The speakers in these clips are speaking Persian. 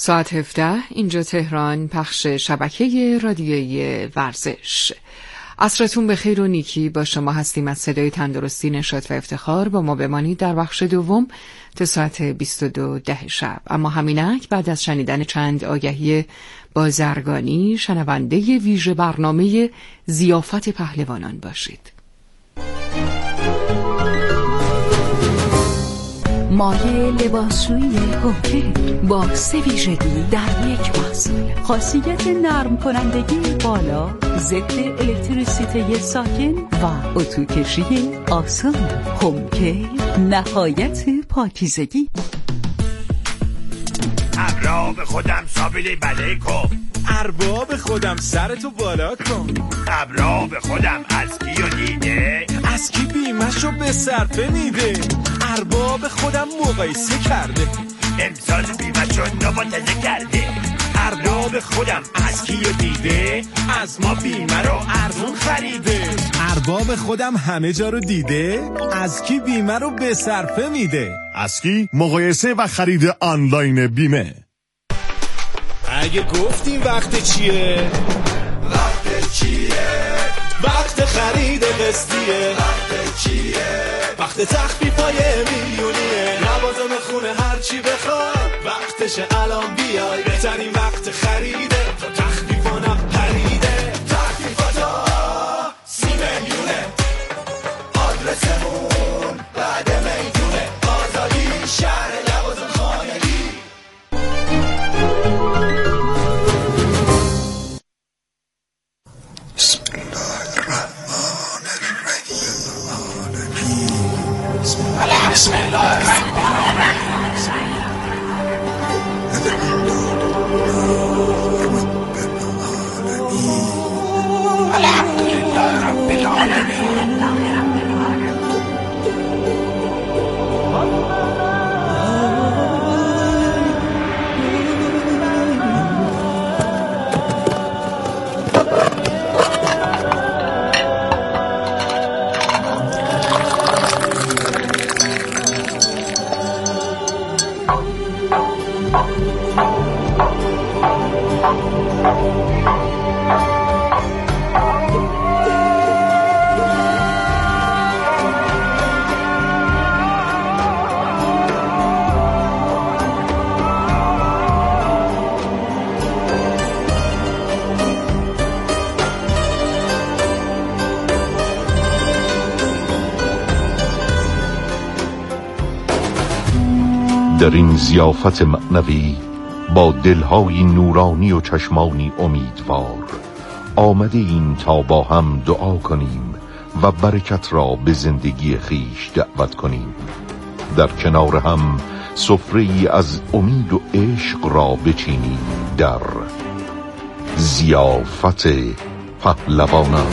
ساعت 17 اینجا تهران، پخش شبکه رادیویی ورزش. عصرتون به خیر و نیکی با شما هستیم. از صدای تندرستی، نشاط و افتخار با ما بمانید در بخش دوم تا ساعت 22 شب. اما همینک بعد از شنیدن چند آگهی بازرگانی شنونده ویژه برنامه ضیافت پهلوانان باشید. مایه لباسشویی هوکر با 3 ویژگی در یک محصول. خاصیت نرم کنندگی بالا، ضد الکتریسیته ساکن و اتوکشی آسان. هوکر نهایت پاکیزگی. ارباب خودم سابیلی بله کن، ارباب خودم سرتو بالا کن. ارباب خودم از کیو دیده، از کی بیمشو به صرفه میده. ارباب خودم مقایسه کرده، امسال بیمشو نباتزه کرده. ارباب خودم از کیو دیده، از ما بیمه رو ارزون خریده. ارباب خودم همه جا رو دیده، از کی بیمه رو به صرفه میده. از کی مقایسه و خرید آنلاین بیمه. اگه گفتیم وقت چیه؟ وقت چیه؟ وقت خرید قسطیه. وقت چیه؟ وقت تخفیفای میلیونیه. لوازم خونه هر چی بخواد، وقتشه الان بیای. بهترین وقت خریده، تا تخفیفانم پریده. تخفیفاتا 30 میلیونه، آدرسمون بعد میدونه. آزادی شهر لوازم خانگی. بسم الله الرحمن الرحیم. بسم الله الرحمن الرحیم. الحمد لله رب العالمین. در این ضیافت معنوی با دلهای نورانی و چشمانی امیدوار آمده این تا با هم دعا کنیم و برکت را به زندگی خیش دعوت کنیم. در کنار هم سفره‌ای از امید و عشق را بچینیم در ضیافت پهلوانان.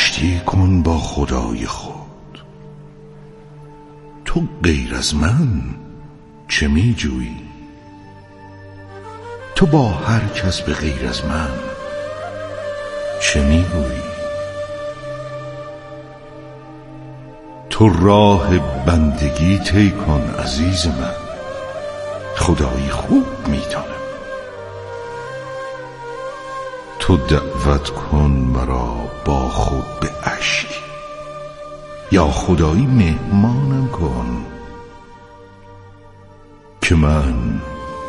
آشتی کن با خدای خود. تو غیر از من چه می جویی؟ تو با هر کس به غیر از من چه می گویی؟ تو راه بندگی طی کن عزیز من، خدایی خوب می دانم. تو دعوت کن مرا با خود به عشق، یا خدایی مهمانم کن که من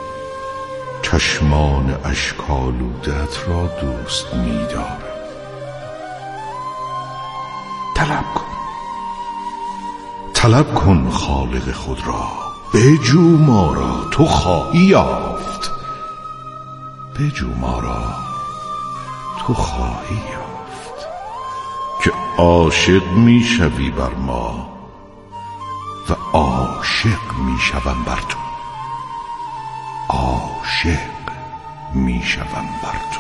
چشمان اشک‌آلوده‌ات را دوست می‌دارم. طلب کن خالق خود را، بجو ما را تو خواهی یافت. بجو ما را تو خواهی یافت، که عاشق میشوی بر ما و عاشق میشوم بر تو. عاشق میشوم بر تو،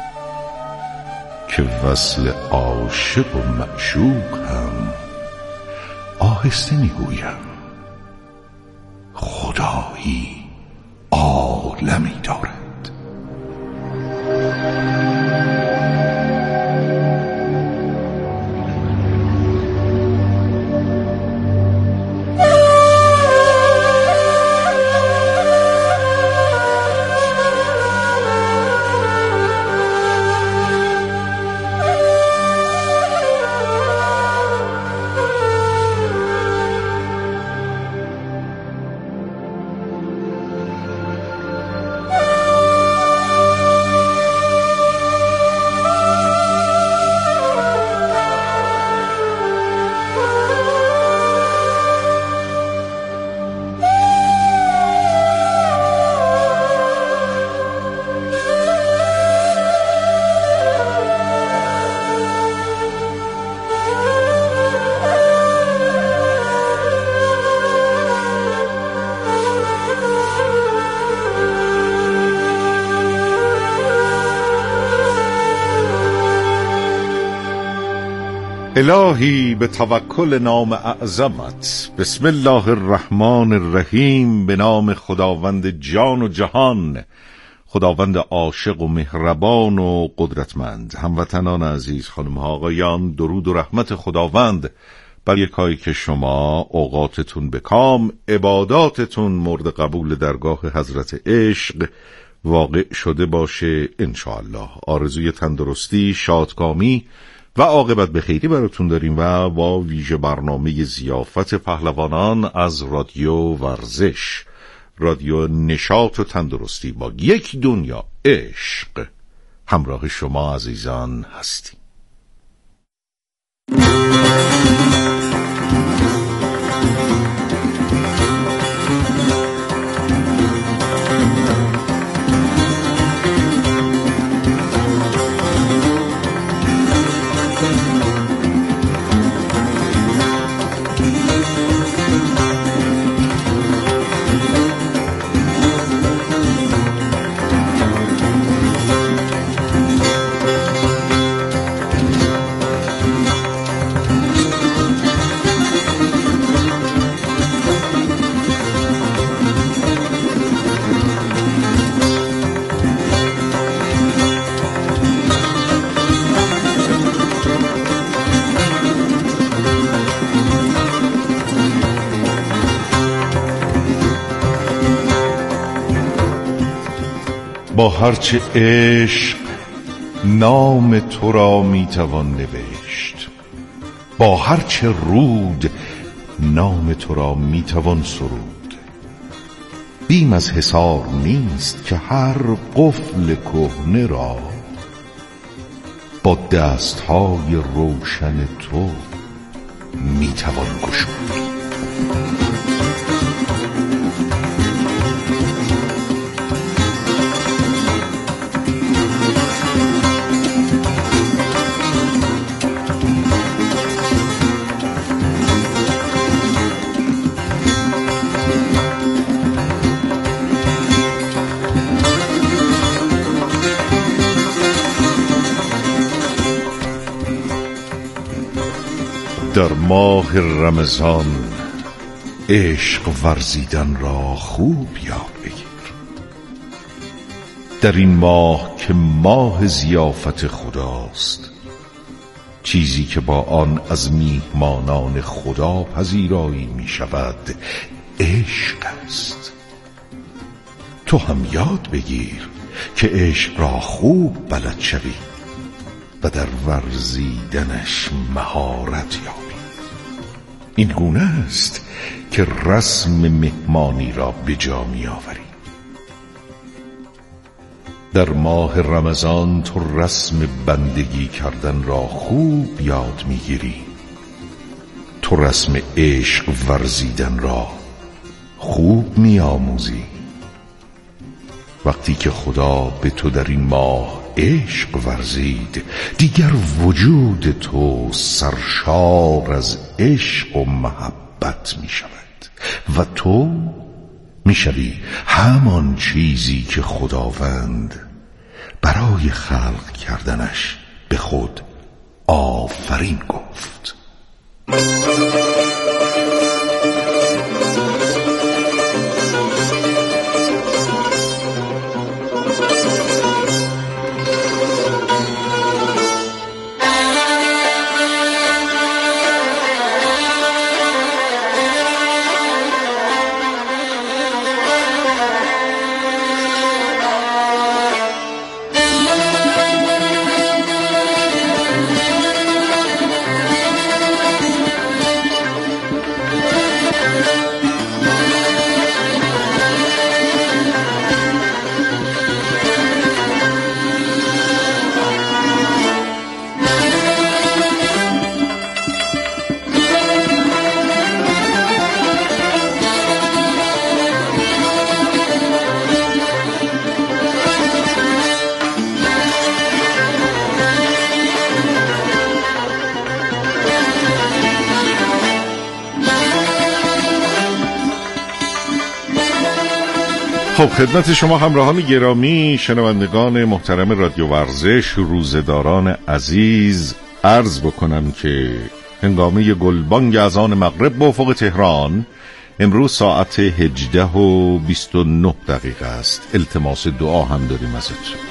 که وصل عاشق و معشوق هم آهسته میگویم خدایی عالمی دارد. الهی به توکل نام اعظمت، بسم الله الرحمن الرحیم، به نام خداوند جان و جهان، خداوند عاشق و مهربان و قدرتمند. هموطنان عزیز، خانم‌ها آقایان، درود و رحمت خداوند بر یکایی که شما اوقاتتون به کام، عباداتتون مورد قبول درگاه حضرت عشق واقع شده باشه انشاءالله. آرزوی تندرستی، شادکامی و عاقبت به خیری براتون داریم و با ویژه برنامه ضیافت پهلوانان از رادیو ورزش، رادیو نشاط و تندرستی با یک دنیا عشق همراه شما عزیزان هستیم. با هرچه عشق نام تو را میتوان نوشت، با هرچه رود نام تو را میتوان سرود. بیم از حصار نیست که هر قفل کهنه را با دستهای روشن تو میتوان گشود. در ماه رمضان عشق ورزیدن را خوب یاد بگیر. در این ماه که ماه ضیافت خداست، چیزی که با آن از میهمانان خدا پذیرایی می شود عشق است. تو هم یاد بگیر که عشق را خوب بلد شوی و در ورزیدنش مهارت یابی. این گونه است که رسم مهمانی را به جا می آوری. در ماه رمضان تو رسم بندگی کردن را خوب یاد می گیری. تو رسم عشق ورزیدن را خوب می آموزی. وقتی که خدا به تو در این ماه عشق ورزید، دیگر وجود تو سرشار از عشق و محبت می شود و تو می شوی همان چیزی که خداوند برای خلق کردنش به خود آفرین گفت. خب خدمت شما همراهان گرامی، شنوندگان محترم رادیو ورزش، روزداران عزیز، عرض بکنم که هنگامه گلبانگ اذان مغرب به افق تهران امروز ساعت 18:29 است. التماس دعا هم داریم ازت.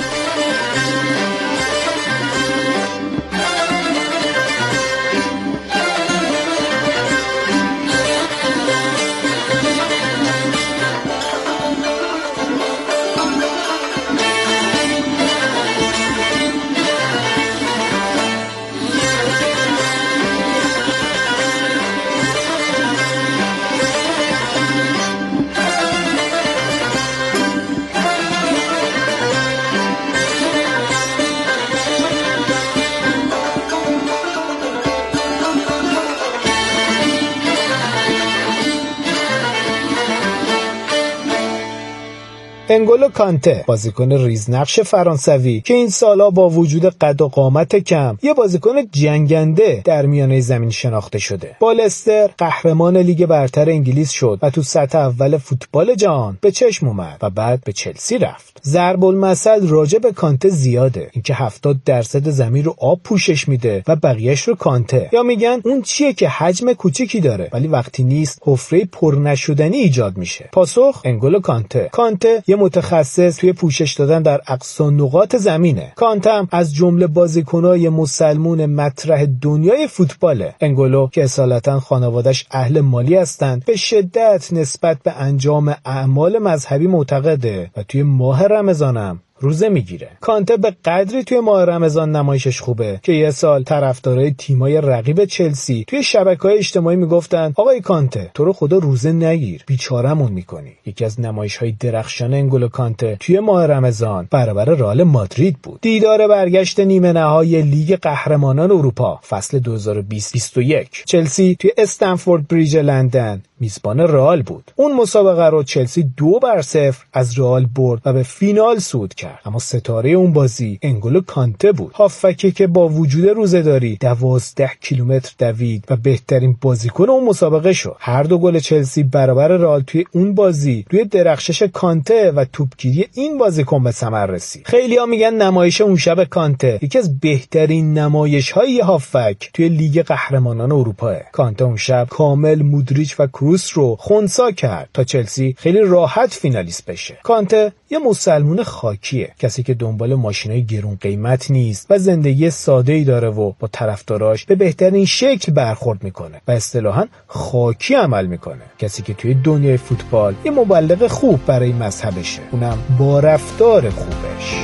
انگولو کانته، بازیکن ریزنقش فرانسوی که این سالا با وجود قد و قامت کم یه بازیکن جنگنده در میانه زمین شناخته شده. با لستر قهرمان لیگ برتر انگلیس شد و تو سطح اول فوتبال جهان به چشم اومد و بعد به چلسی رفت. ضرب المثل راجع به کانته زیاده، اینکه 70% زمین رو آب پوشش میده و بقیه‌اش رو کانته. یا میگن اون چیه که حجم کوچیکی داره ولی وقتی نیست حفره پر نشدنی ایجاد میشه. پاسخ انگولو کانته. کانته یه متخصص توی پوشش دادن در اقصا نقاط زمینه. کانته هم از جمله بازیکنای مسلمون مطرح دنیای فوتباله. انگولو که اصالتا خانواده‌اش اهل مالی هستند، به شدت نسبت به انجام اعمال مذهبی معتقده و توی ماه رمضانم روزه میگیره. کانته به قدری توی ماه رمضان نمایشش خوبه که یه سال طرفدارای تیمای رقیب چلسی توی شبکه‌های اجتماعی میگفتن آقای کانته تو رو خدا روزه نگیر، بیچاره‌مون میکنی. یکی از نمایش‌های درخشان انگولو کانته توی ماه رمضان برابر رئال مادرید بود. دیدار برگشت نیمه نهایی لیگ قهرمانان اروپا فصل 2020-21. چلسی توی استنفورد بریج لندن میزبان رئال بود. اون مسابقه رو چلسی 2-0 از رئال برد و به فینال صعود کرد. اما ستاره اون بازی انگولو کانته بود، هافکی که با وجود روزه‌داری 12 کیلومتر دوید و بهترین بازیکن اون مسابقه شد. هر دو گل چلسی برابر رئال توی اون بازی روی درخشش کانته و توپگیری این بازیکن به ثمر رسید. خیلی‌ها میگن نمایش اون شب کانته یکی از بهترین نمایش‌های هافک توی لیگ قهرمانان اروپا. کانته اون شب کامل مودریچ و کروس رو خنثی کرد تا چلسی خیلی راحت فینالیست بشه. کانته یه مسلمون خاکیه، کسی که دنبال ماشینای گرون قیمت نیست و زندگی ساده‌ای داره و با طرفداراش به بهترین شکل برخورد میکنه و اصطلاحاً خاکی عمل میکنه. کسی که توی دنیای فوتبال یه مبلغ خوب برای مذهبشه، اونم با رفتار خوبش.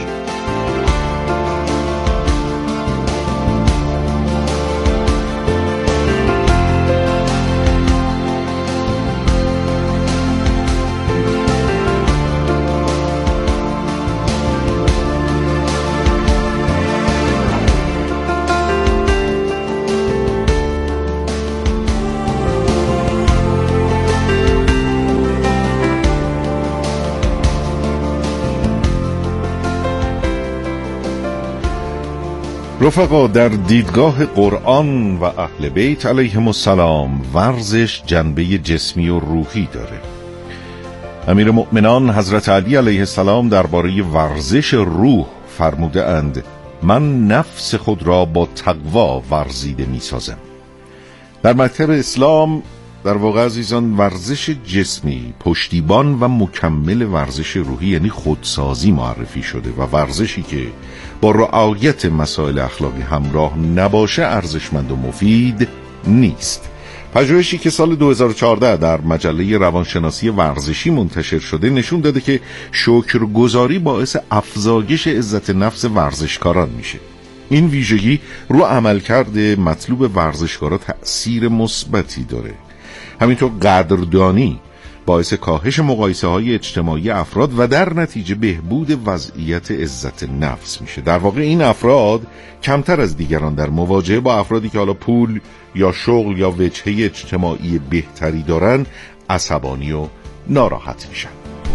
رفقا، در دیدگاه قرآن و اهل بیت علیهم السلام ورزش جنبه جسمی و روحی داره. امیر مؤمنان حضرت علی علیه السلام درباره ورزش روح فرموده اند: من نفس خود را با تقوا ورزیده می سازم. در مکتب اسلام در واقع عزیزان ورزش جسمی پشتیبان و مکمل ورزش روحی یعنی خودسازی معرفی شده و ورزشی که با رعایت مسائل اخلاقی همراه نباشه ارزشمند و مفید نیست. پژوهشی که سال 2014 در مجله روانشناسی ورزشی منتشر شده نشون داده که شکرگزاری باعث افزایش عزت نفس ورزشکاران میشه. این ویژگی رو عملکرد مطلوب ورزشکارا تأثیر مثبتی داره. همینطور قدردانی باعث کاهش مقایسه‌های اجتماعی افراد و در نتیجه بهبود وضعیت عزت نفس میشه. در واقع این افراد کمتر از دیگران در مواجهه با افرادی که حالا پول یا شغل یا وجهه اجتماعی بهتری دارن عصبانی و ناراحت میشن.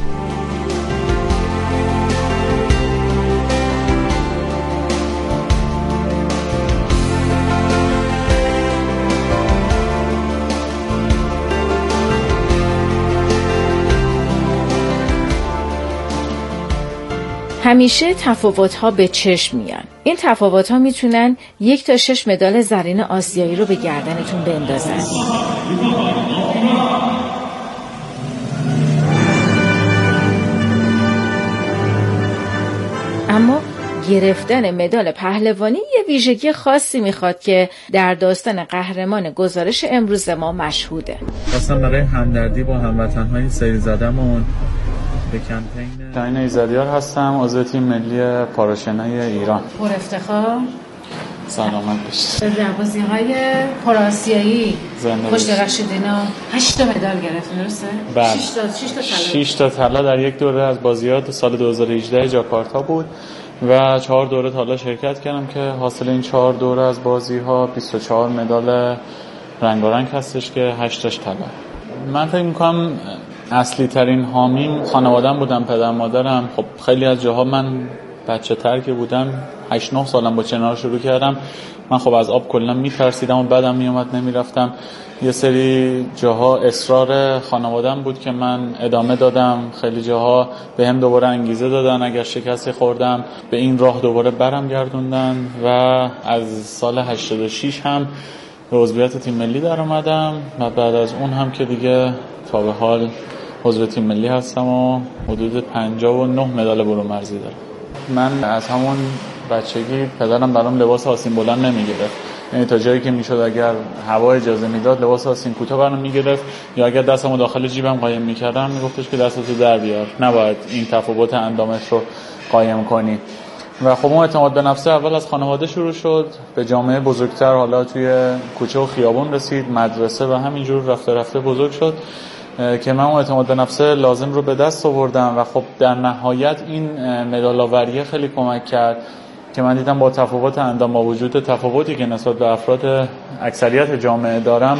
همیشه تفاوت‌ها به چشم میان. این تفاوت‌ها میتونن 1 تا 6 مدال زرین آسیایی رو به گردنتون بندازن. اما گرفتن مدال پهلوانی یه ویژگی خاصی میخواد که در داستان قهرمان گزارش امروز ما مشهوده. اصلا برای همدردی با هموطن‌های سیل زدمون به کمپین شاهین ایزدیار هستم، عضو تیم ملی پاراشنای ایران. پر افتخار، سلامت باشید. در بازی‌های پاراسیایی پشت رشیدینا 8 تا مدال گرفت، درسته؟ بله. 6 تا طلا در یک دوره از بازی‌ها سال 2018 جاکارتا بود و 4 دوره طلا شرکت کردم که حاصل این 4 دوره از بازی‌ها 24 مدال رنگارنگ هستش که 8 تاش طلا. من فکر می‌کنم اصلی ترین حامیم خانواده‌ام بودم، پدر مادرم. خب خیلی از جاها من بچه تر که بودم 8-9 سالم با چنار شروع کردم. من خب از آب کلا میترسیدم و بعدم میومد نمیرفتم. یه سری جاها اصرار خانواده‌ام بود که من ادامه دادم. خیلی جاها به هم دوباره انگیزه دادن اگر شکستی خوردم به این راه دوباره برم گردوندن و از سال 86 هم به عضویت تیم ملی در اومدم و بعد از اون هم که دیگه تا به حال عضو تیم ملی هستم و حدود 59 مدال برونزی دارم. من از همون بچگی پدرم برام لباس آستین بلند نمیگرفت، یعنی تا جایی که میشد اگر هوا اجازه میداد لباس آستین کوتاه برام میگرفت یا اگر دستمو داخل جیبم قایم میکردم میگفتش که دستتو در بیار، نباید این تفاوت اندامت رو قایم کنی. و خب اون اعتماد به نفس اول از خانواده شروع شد، به جامعه بزرگتر، حالا توی کوچه و خیابون رسید، مدرسه و همینجور رفته رفته بزرگ شد که من اون اعتماد به نفس لازم رو به دست آوردم و خب در نهایت این مدال آوری خیلی کمک کرد که من دیدم با تفاوت اندام، با وجود تفاوتی که نسبت به افراد اکثریت جامعه دارم،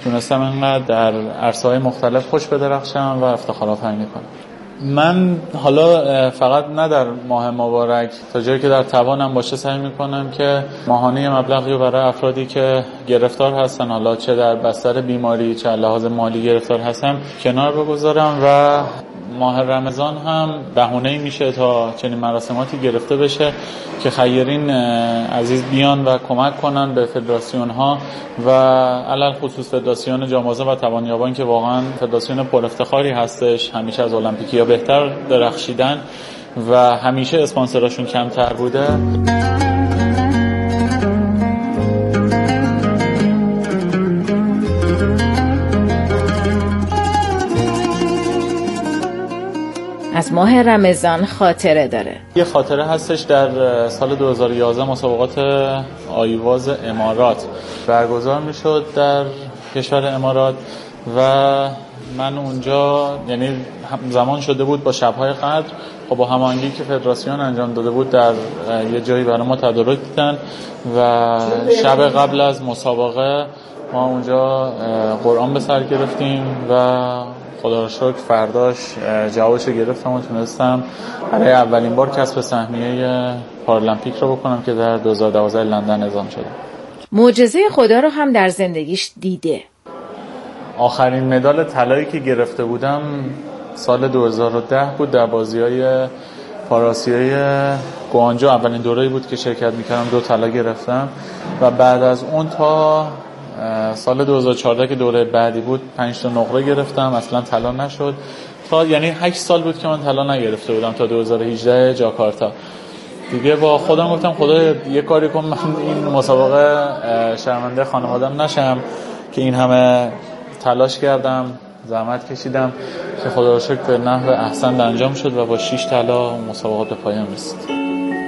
تونستم اینقدر در عرصه‌های مختلف خوش بدرخشم و افتخار آفرینی کنم. من حالا فقط نه در ماه مبارک، تا جایی که در توانم باشه سعی میکنم که ماهانه مبلغی رو برای افرادی که گرفتار هستن، حالا چه در بستر بیماری چه لحاظ مالی گرفتار هستن، کنار بگذارم و ماه رمضان هم بهونه‌ای میشه تا چنین مراسماتی گرفته بشه که خیرین عزیز بیان و کمک کنن به فدراسیون ها و علل خصوص فدراسیون جامبازی و توانیابان که واقعا فدراسیون پر افتخاری هستش، همیشه از المپیکیا بهتر درخشیدن و همیشه اسپانسراشون کمتر بوده. از ماه رمضان خاطره داره. یه خاطره هستش، در سال 2011 مسابقات آیواز امارات برگزار میشد در کشور امارات و من اونجا، یعنی زمان شده بود با شب‌های قدر، خب با هماهنگی که فدراسیون انجام داده بود در یه جایی برای ما تدارک دیدن و شب قبل از مسابقه ما اونجا قرآن به سر گرفتیم و خدا را شکر فرداش جوابشو گرفتم و تونستم برای اولین بار کسب سهمیه پارالمپیک رو بکنم که در 2012 لندن اعزام شده. معجزه خدا رو هم در زندگیش دیده. آخرین مدال طلایی که گرفته بودم سال 2010 بود در بازی‌های پاراسیای گوانجو. اولین دوره‌ای بود که شرکت می‌کردم، 2 طلا گرفتم و بعد از اون تا سال 2014 که دوره بعدی بود 5 تا نقره گرفتم، اصلا طلا نشد. تا یعنی 8 سال بود که من طلا نگرفته بودم تا 2018 جاکارتا. دیگه با خودم گفتم خدا یه کاری کن من این مسابقه شرمنده خانواده‌ام نشم که این همه تلاش کردم، زحمت کشیدم که خدا را شکر به نحو احسن انجام شد و با 6 طلا مسابقات به پایان رسید.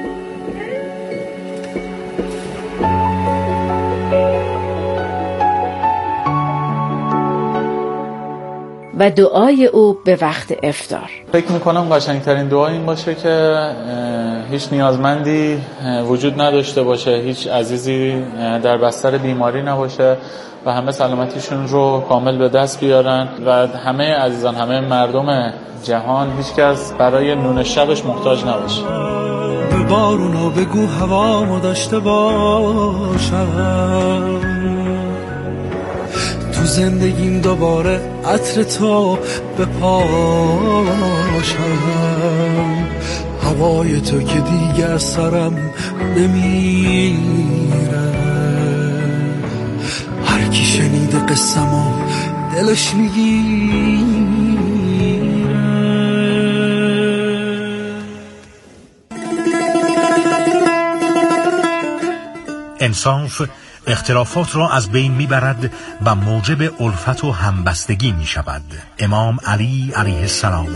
و دعای او به وقت افطار. فکر میکنم قشنگترین دعا این باشه که هیچ نیازمندی وجود نداشته باشه، هیچ عزیزی در بستر بیماری نباشه و همه سلامتیشون رو کامل به دست بیارن و همه عزیزان، همه مردم جهان، هیچ کس برای نون شبش محتاج نباشه. به بارونو بگو هوامو داشته باشم، تو زندگیم دوباره عطر تو بپاشم، هوای تو که دیگه از سرم نمیره، هر کی شنیده قصه‌مو دلش میگیره. انصاف اختلافات را از بین میبرد و موجب الفت و همبستگی می شود. امام علی علیه السلام.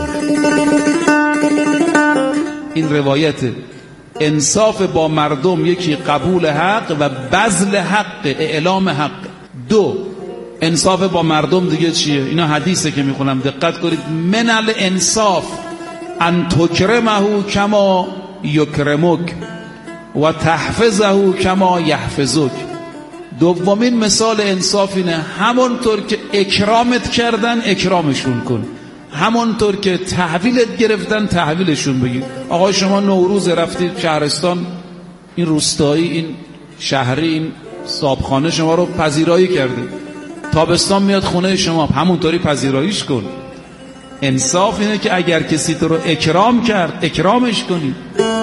این روایت انصاف با مردم، یکی قبول حق و بذل حق، اعلام حق. 2 انصاف با مردم دیگه چیه؟ اینا حدیثه که میخونم، دقت کنید. من الانصاف ان تکرمه کما یکرمک و تحفظه کما یحفظک. دومین مثال انصاف اینه همونطور که اکرامت کردن اکرامشون کن، همونطور که تحویلت گرفتن تحویلشون بگیر. آقا شما نوروز رفتید شهرستان، این روستایی، این شهری، این صابخانه شما رو پذیرایی کرده، تابستان میاد خونه شما، همونطوری پذیراییش کن. انصاف اینه که اگر کسی تو رو اکرام کرد اکرامش کنی.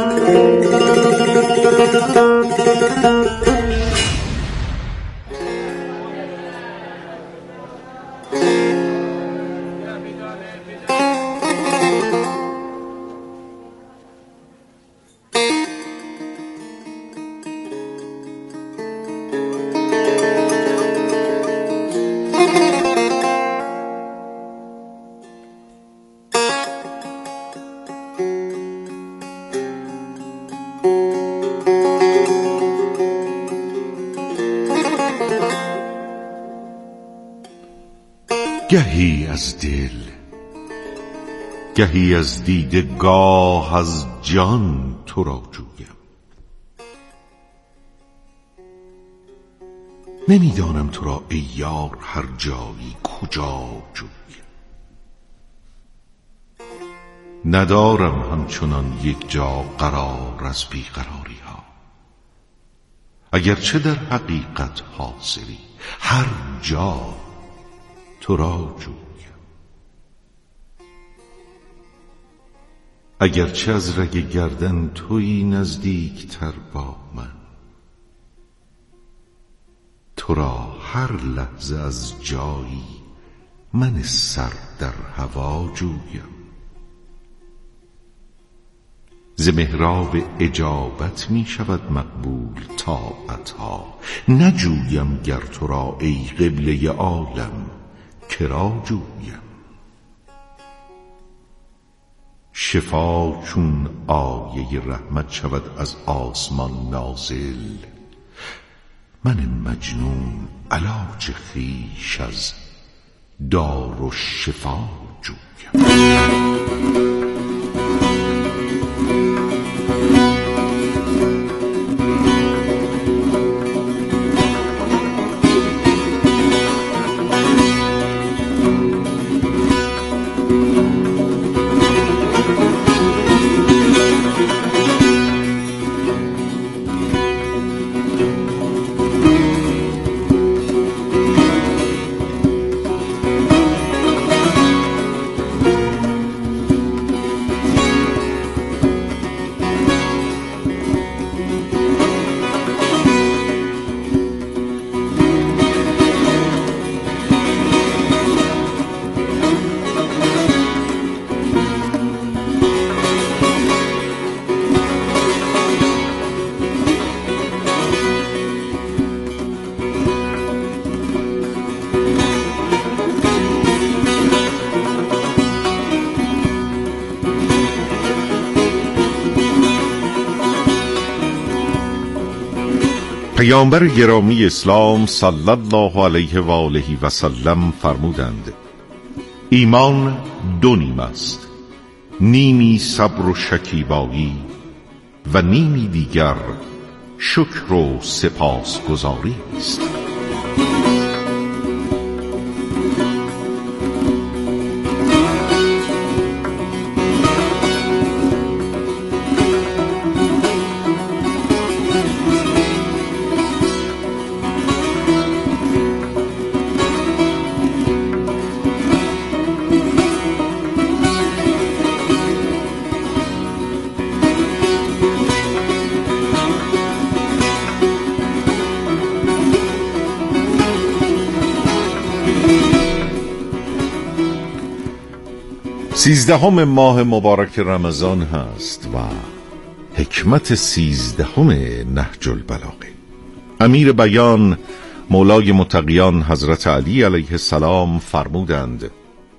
گهی از دل، گهی از دیده، گاه از جان تو را جویم. نمیدانم تو را ای یار هر جایی کجا جویم. ندارم همچنان یک جا قرار از بیقراری ها، اگرچه در حقیقت حاصلی هر جا تو را جویم. اگرچه از رگ گردن تویی نزدیک تر با من، تو را هر لحظه از جایی من سر در هوا جویم. ز محراب اجابت می شود مقبول طاعتها، نجویم گر تو را ای قبله عالم کرا جویم. شفا چون آیه رحمت شود از آسمان نازل، من مجنون علاج خویش از دارالشفا جویم. پیامبر گرامی اسلام صلی الله علیه و آله و سلم فرمودند: ایمان دو نیم است، نیمی صبر و شکیبایی و نیمی دیگر شکر و سپاسگزاری است. سیزدهم ماه مبارک رمضان هست و حکمت سیزدهم نهج البلاغه. امیر بیان مولای متقیان حضرت علی علیه السلام فرمودند: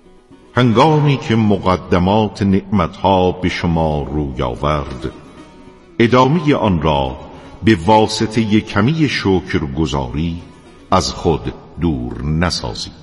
هنگامی که مقدمات نعمتها به شما روی آورد، ادامه آن را به واسطه کمی شکرگزاری از خود دور نسازید.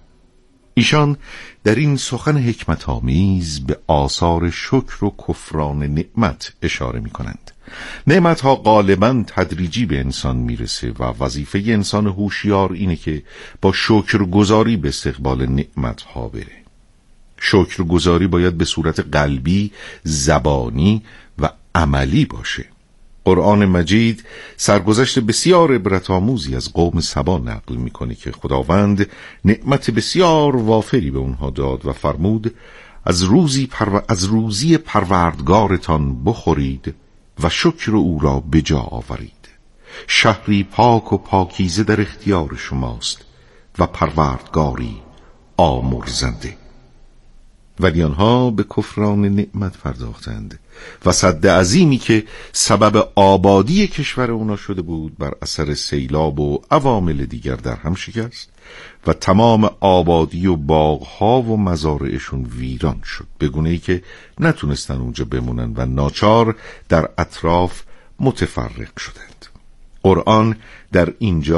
ایشان در این سخن حکمت آمیز به آثار شکر و کفران نعمت اشاره می کنند. نعمتها غالباً تدریجی به انسان میرسه و وظیفه انسان هوشیار اینه که با شکرگزاری به استقبال نعمتها بره. شکرگزاری باید به صورت قلبی، زبانی و عملی باشه. قرآن مجید سرگذشت بسیار عبرت‌آموزی از قوم سبا نقل میکنه که خداوند نعمت بسیار وافری به اونها داد و فرمود: از روزی پروردگارتان بخورید و شکر او را به جا آورید. شهری پاک و پاکیزه در اختیار شماست و پروردگاری آمرزنده. ولی آنها به کفران نعمت پرداختند و سد عظیمی که سبب آبادی کشور اونا شده بود بر اثر سیلاب و عوامل دیگر در هم شکست و تمام آبادی و باغها و مزارعشون ویران شد، به گونه‌ای که نتونستن اونجا بمونن و ناچار در اطراف متفرق شدند. قرآن در اینجا